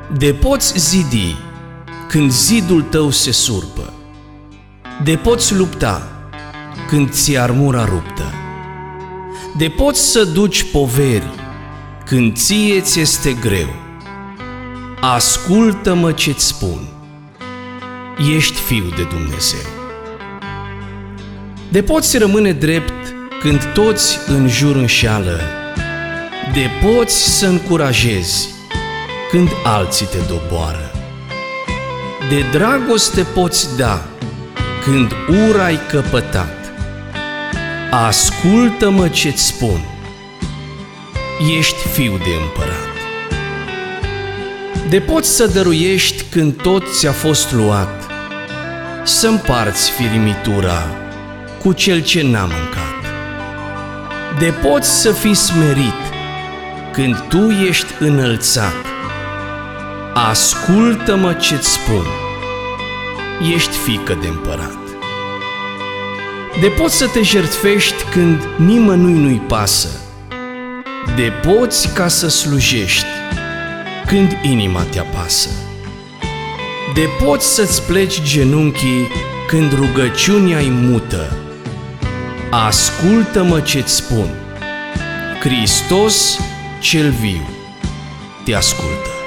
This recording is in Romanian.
De poți zidi când zidul tău se surpă, de poți lupta când ți-e armura ruptă, de poți să duci poveri când ție ți este greu. Ascultă-mă ce-ți spun, ești fiu de Dumnezeu. De poți rămâne drept când toți în jur înșeală, de poți să încurajezi când alții te doboară, de dragoste poți da când ura ai căpătat. Ascultă-mă ce-ți spun, ești fiu de împărat. De poți să dăruiești când tot ți-a fost luat, să împarți firimitura cu cel ce n-a mâncat. De poți să fii smerit când tu ești înălțat. Ascultă-mă ce-ți spun, ești fiică de împărat. De poți să te jertfești când nimănui nu-i pasă, de poți ca să slujești când inima te apasă. De poți să-ți pleci genunchii când rugăciunea-i mută. Ascultă-mă ce-ți spun, Hristos cel viu te ascultă.